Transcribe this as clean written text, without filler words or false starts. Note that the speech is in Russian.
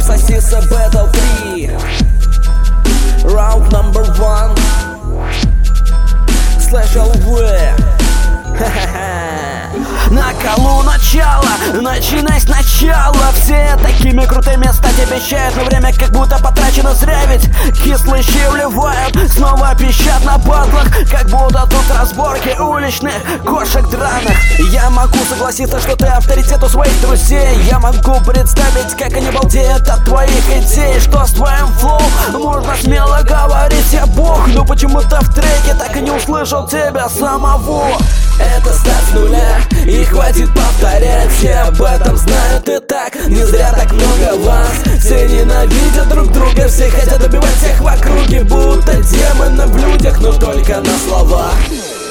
Сосиса Battle 3. Round number 1. Slash LV. На колу начало, начинай сначала. Все такими крутыми стать обещают, но время как будто потрачено зря. Ведь кислые щи вливают, снова пищат на батлах, как будто тут разборки уличных кошек драных. Я могу согласиться, что ты авторитет у своих друзей. Я могу представить, как они балдеют от твоих идей. Что с твоим флоу можно смело говорить, я бог. Но почему-то в треке так и не услышал тебя самого. Это старт с нуля, и хватит повторять. Все об этом знают и так, не зря так много вас. Все ненавидят друг друга, все хотят добивать всех в округе, будто демоны в людях, но только на словах.